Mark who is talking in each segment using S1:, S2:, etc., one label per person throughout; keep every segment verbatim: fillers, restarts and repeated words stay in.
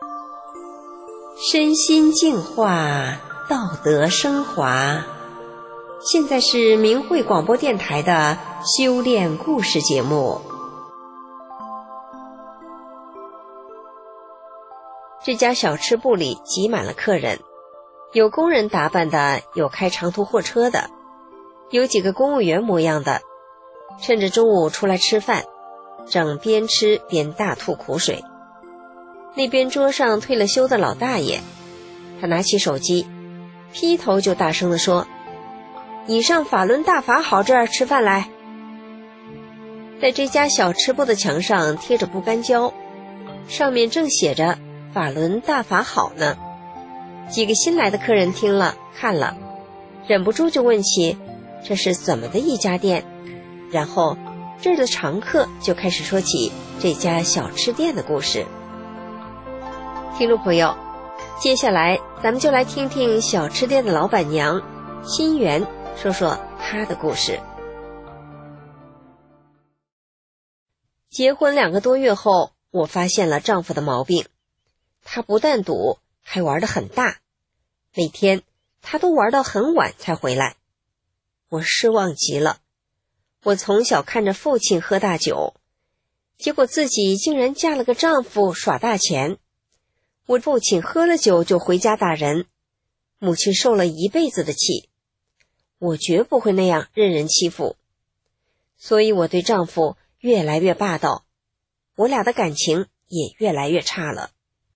S1: 身心净化，道德升华。现在是明慧广播电台的修炼故事节目。这家小吃部里挤满了客人，有工人打扮的，有开长途货车的，有几个公务员模样的，趁着中午出来吃饭，正边吃边大吐苦水。那边桌上退了休的老大爷，他拿起手机，劈头就大声地说：“你上法轮大法好这儿吃饭来。”在这家小吃部的墙上贴着不干胶，上面正写着法轮大法好呢。几个新来的客人听了看了，忍不住就问起这是怎么的一家店，然后这儿的常客就开始说起这家小吃店的故事。听众朋友，接下来咱们就来听听小吃店的老板娘心媛说说她的故事。结婚两个多月后，我发现了丈夫的毛病，他不但赌，还玩得很大，每天他都玩到很晚才回来。我失望极了，我从小看着父亲喝大酒，结果自己竟然嫁了个丈夫耍大钱。我父亲喝了酒就回家打人，母亲受了一辈子的气，我绝不会那样任人欺负，所以我对丈夫越来越霸道，我俩的感情也越来越差了。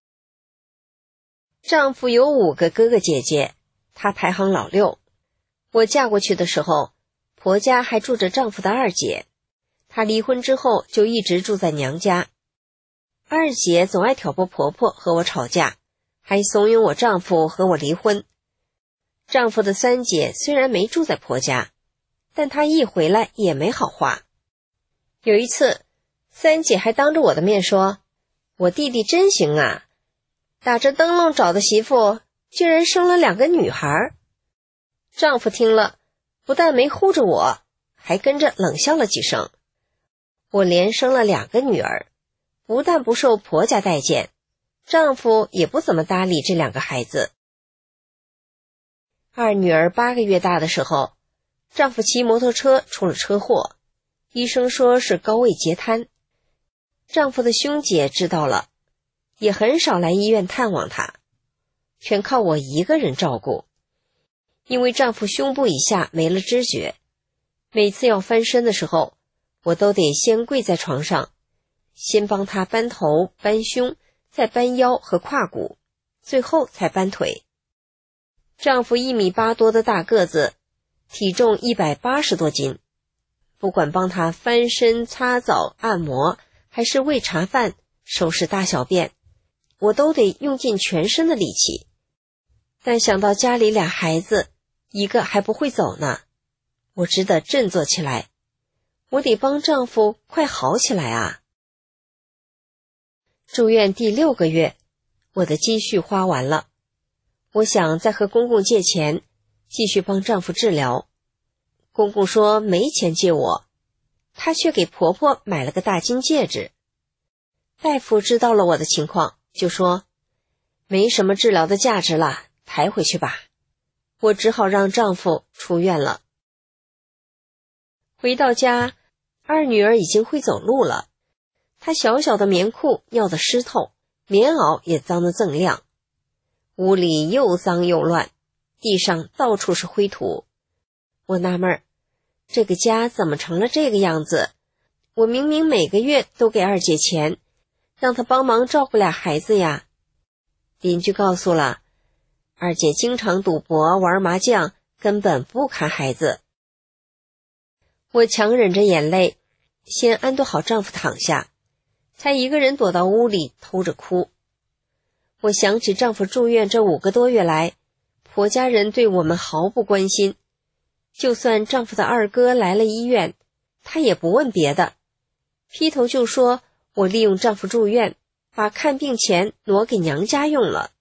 S1: 丈夫有五个哥哥姐姐，他排行老六。我嫁过去的时候，婆家还住着丈夫的二姐，她离婚之后就一直住在娘家。二姐总爱挑拨婆婆和我吵架，还怂恿我丈夫和我离婚。丈夫的三姐虽然没住在婆家，但她一回来也没好话。有一次，三姐还当着我的面说，我弟弟真行啊，打着灯笼找的媳妇，居然生了两个女孩。丈夫听了，不但没护着我，还跟着冷笑了几声。我连生了两个女儿，不但不受婆家待见，丈夫也不怎么搭理这两个孩子。二女儿八个月大的时候，丈夫骑摩托车出了车祸，医生说是高位截瘫。丈夫的兄姐知道了，也很少来医院探望她，全靠我一个人照顾。因为丈夫胸部以下没了知觉，每次要翻身的时候，我都得先跪在床上，先帮他搬头搬胸，再搬腰和胯骨，最后才搬腿。丈夫一米八多的大个子，体重一百八十多斤，不管帮他翻身擦澡按摩，还是喂茶饭收拾大小便，我都得用尽全身的力气。但想到家里俩孩子，一个还不会走呢，我只得振作起来，我得帮丈夫快好起来啊。住院第六个月，我的积蓄花完了，我想再和公公借钱，继续帮丈夫治疗。公公说没钱借我，他却给婆婆买了个大金戒指。大夫知道了我的情况，就说没什么治疗的价值了，抬回去吧。我只好让丈夫出院了。回到家，二女儿已经会走路了，她小小的棉裤尿得湿透，棉袄也脏得锃亮。屋里又脏又乱，地上到处是灰土。我纳闷儿，这个家怎么成了这个样子？我明明每个月都给二姐钱，让她帮忙照顾俩孩子呀。邻居告诉了，二姐经常赌博玩麻将，根本不看孩子。我强忍着眼泪，先安顿好丈夫躺下，才一个人躲到屋里偷着哭。我想起丈夫住院这五个多月来，婆家人对我们毫不关心，就算丈夫的二哥来了医院，他也不问别的，劈头就说我利用丈夫住院，把看病钱挪给娘家用了。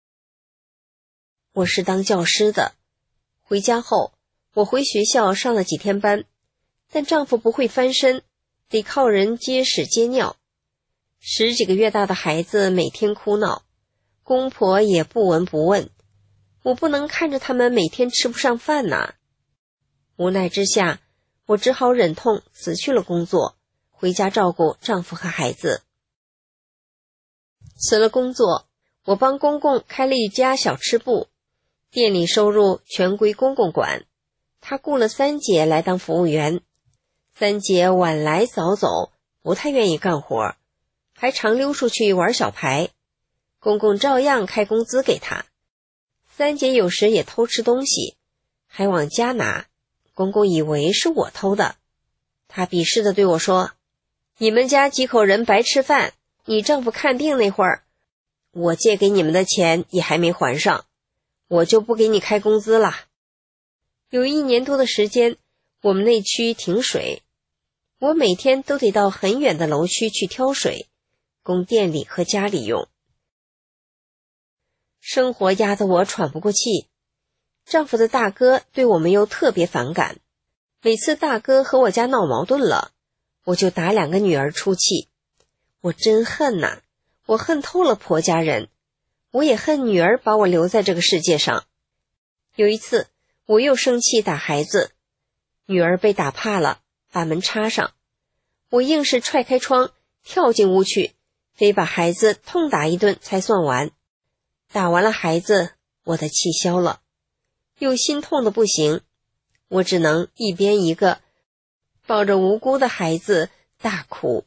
S1: 我是当教师的，回家后我回学校上了几天班，但丈夫不会翻身，得靠人接屎接尿。十几个月大的孩子每天哭闹， 公婆也不闻不问，我不能看着他们每天吃不上饭呐。无奈之下，我只好忍痛辞去了工作，回家照顾丈夫和孩子。辞了工作，我帮公公开了一家小吃部，店里收入全归公公管，他雇了三姐来当服务员。三姐晚来早走，不太愿意干活，还常溜出去玩小牌，公公照样开工资给她。三姐有时也偷吃东西，还往家拿，公公以为是我偷的。他鄙视地对我说，你们家几口人白吃饭，你丈夫看病那会儿，我借给你们的钱也还没还上，我就不给你开工资了。有一年多的时间，我们那区停水，我每天都得到很远的楼区去挑水，供店里和家里用。生活压得我喘不过气，丈夫的大哥对我们又特别反感，每次大哥和我家闹矛盾了，我就打两个女儿出气。我真恨呐，我恨透了婆家人，我也恨女儿把我留在这个世界上。有一次，我又生气打孩子，女儿被打怕了，把门插上，我硬是踹开窗，跳进屋去，非把孩子痛打一顿才算完。打完了孩子，我的气消了，又心痛的不行，我只能一边一个抱着无辜的孩子大哭。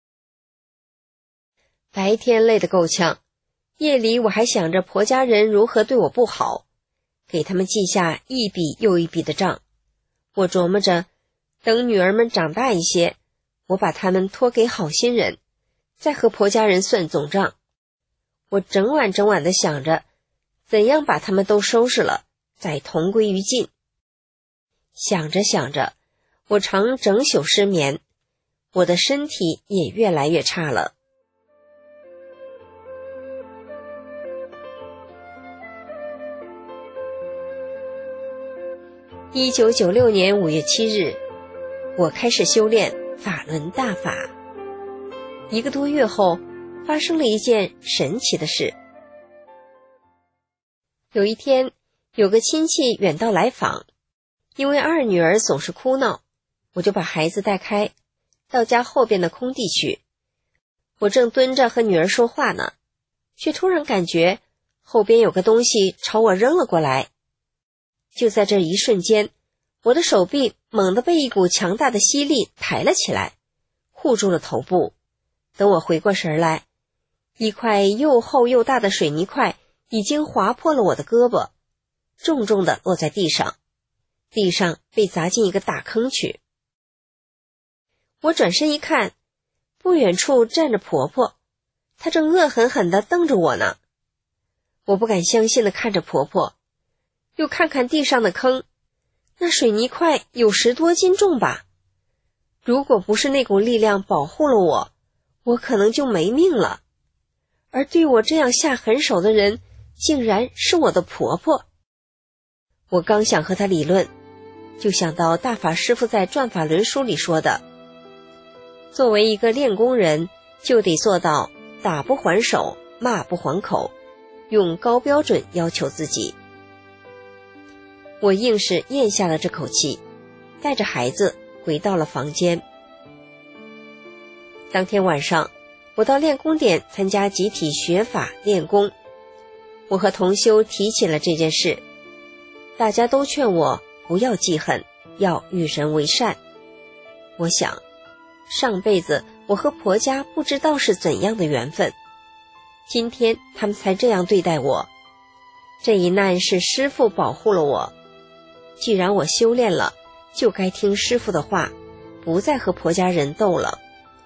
S1: 白天累得够呛，夜里我还想着婆家人如何对我不好，给他们记下一笔又一笔的账。我琢磨着，等女儿们长大一些，我把他们托给好心人，再和婆家人算总账。我整晚整晚地想着，怎样把他们都收拾了，再同归于尽。想着想着，我常整宿失眠，我的身体也越来越差了。一九九六年五月七日，我开始修炼法轮大法。一个多月后，发生了一件神奇的事。有一天，有个亲戚远道来访，因为二女儿总是哭闹，我就把孩子带开，到家后边的空地去。我正蹲着和女儿说话呢，却突然感觉后边有个东西朝我扔了过来。就在这一瞬间，我的手臂猛地被一股强大的吸力抬了起来，护住了头部。等我回过神来，一块又厚又大的水泥块已经划破了我的胳膊，重重地落在地上，地上被砸进一个大坑去。我转身一看，不远处站着婆婆，她正恶狠狠地瞪着我呢。我不敢相信地看着婆婆，又看看地上的坑，那水泥块有十多斤重吧。如果不是那股力量保护了我，我可能就没命了。而对我这样下狠手的人，竟然是我的婆婆。我刚想和她理论，就想到大法师父在《转法轮》书里说的，作为一个练功人，就得做到打不还手，骂不还口，用高标准要求自己。我硬是咽下了这口气，带着孩子回到了房间。当天晚上，我到练功点参加集体学法练功，我和同修提起了这件事，大家都劝我不要记恨，要与人为善。我想，上辈子我和婆家不知道是怎样的缘分，今天他们才这样对待我。这一难是师父保护了我，既然我修炼了，就该听师父的话，不再和婆家人斗了。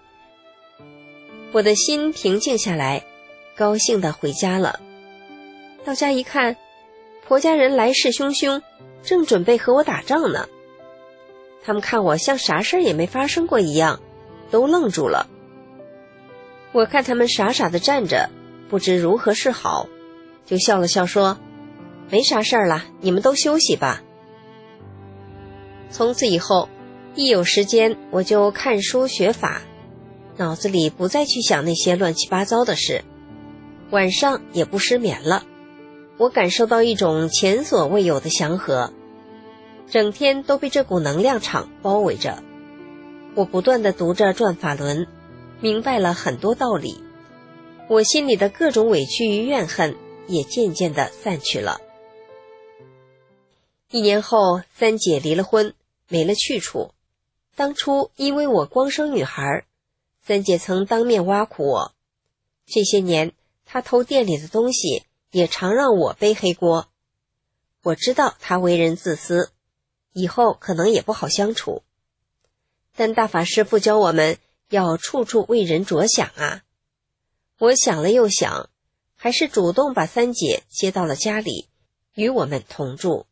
S1: 我的心平静下来，高兴地回家了。到家一看，婆家人来势汹汹，正准备和我打仗呢。他们看我像啥事儿也没发生过一样，都愣住了。我看他们傻傻地站着，不知如何是好，就笑了笑说，没啥事儿了，你们都休息吧。从此以后，一有时间我就看书学法，脑子里不再去想那些乱七八糟的事。 晚上也不失眠了。我感受到一种前所未有的祥和，整天都被这股能量场包围着。我不断地读着转法轮，明白了很多道理，我心里的各种委屈与怨恨也渐渐地散去了。一年后，三姐离了婚，没了去处。当初因为我光生女孩，三姐曾当面挖苦我，这些年她偷店里的东西也常让我背黑锅。我知道她为人自私，以后可能也不好相处，但大法师父教我们要处处为人着想啊。我想了又想，还是主动把三姐接到了家里，与我们同住。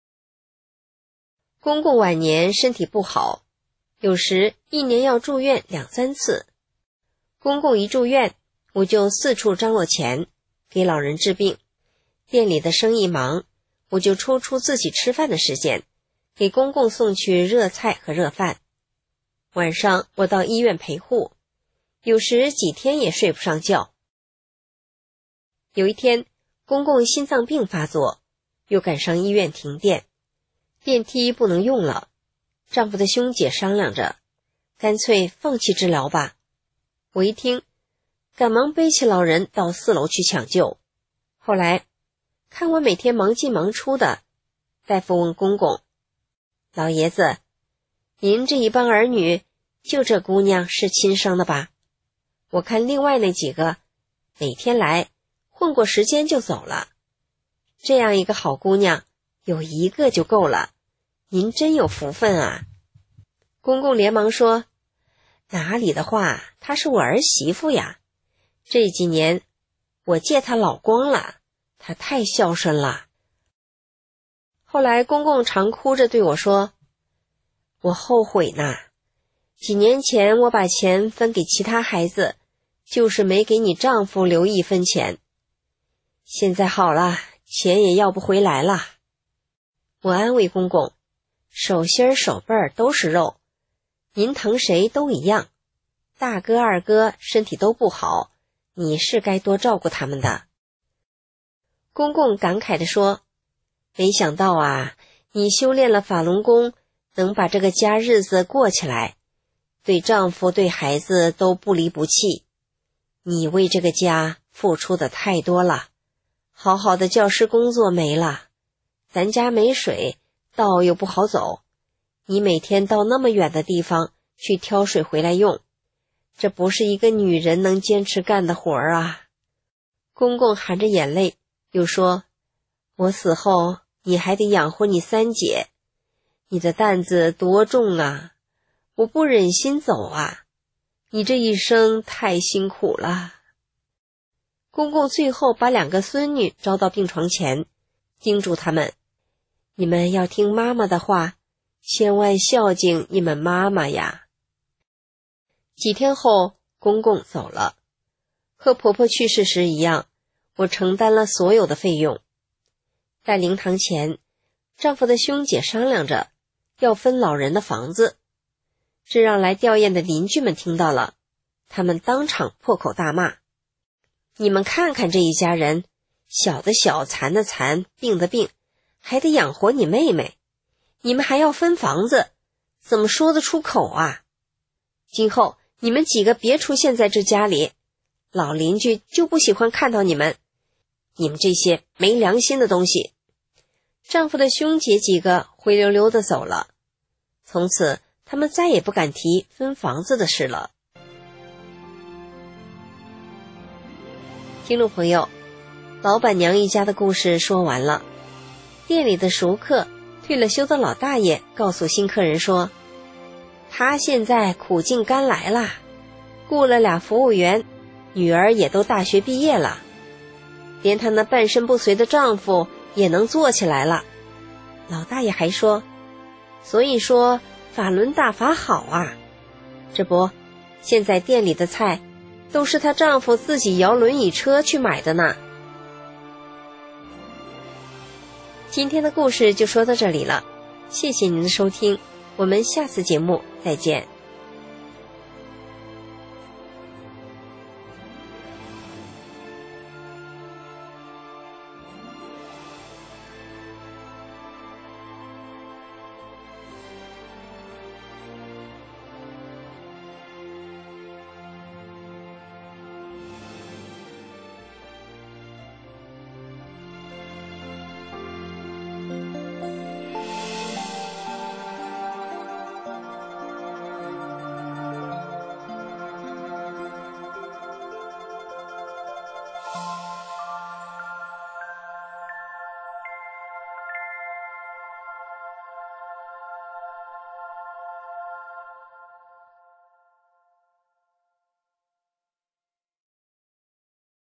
S1: 公公晚年身体不好，有时一年要住院两三次。公公一住院，我就四处张罗钱给老人治病。店里的生意忙，我就抽出自己吃饭的时间，给公公送去热菜和热饭。晚上我到医院陪护，有时几天也睡不上觉。有一天，公公心脏病发作，又赶上医院停电，电梯不能用了。丈夫的兄姐商量着，干脆放弃治疗吧。我一听，赶忙背起老人到四楼去抢救。后来看我每天忙进忙出的，大夫问公公：老爷子，您这一帮儿女，就这姑娘是亲生的吧？我看另外那几个每天来混过时间就走了，这样一个好姑娘有一个就够了，您真有福分啊。公公连忙说：哪里的话，她是我儿媳妇呀，这几年我借她老光了，她太孝顺了。后来公公常哭着对我说：我后悔呢，几年前我把钱分给其他孩子，就是没给你丈夫留一分钱。现在好了，钱也要不回来了。我安慰公公，手心儿手背儿都是肉，您疼谁都一样，大哥二哥身体都不好，你是该多照顾他们的。公公感慨地说：没想到啊，你修炼了法轮功，能把这个家日子过起来，对丈夫对孩子都不离不弃，你为这个家付出的太多了。好好的教师工作没了，咱家没水，道又不好走，你每天到那么远的地方去挑水回来用，这不是一个女人能坚持干的活儿啊。公公含着眼泪又说：我死后你还得养活你三姐，你的担子多重啊，我不忍心走啊，你这一生太辛苦了。公公最后把两个孙女招到病床前，叮嘱他们：你们要听妈妈的话，千万孝敬你们妈妈呀。几天后，公公走了，和婆婆去世时一样，我承担了所有的费用。在灵堂前，丈夫的兄姐商量着要分老人的房子，这让来吊唁的邻居们听到了，他们当场破口大骂：你们看看这一家人，小的小，残的残，病的病，还得养活你妹妹，你们还要分房子，怎么说得出口啊？今后你们几个别出现在这家里，老邻居就不喜欢看到你们，你们这些没良心的东西。丈夫的兄姐几个灰溜溜地走了，从此他们再也不敢提分房子的事了。听众朋友，老板娘一家的故事说完了。店里的熟客退了休的老大爷告诉新客人说，他现在苦尽甘来啦，雇了俩服务员，女儿也都大学毕业了，连她那半身不遂的丈夫也能做起来了。老大爷还说，所以说法轮大法好啊，这不，现在店里的菜都是她丈夫自己摇轮椅车去买的呢。今天的故事就说到这里了，谢谢您的收听，我们下次节目再见。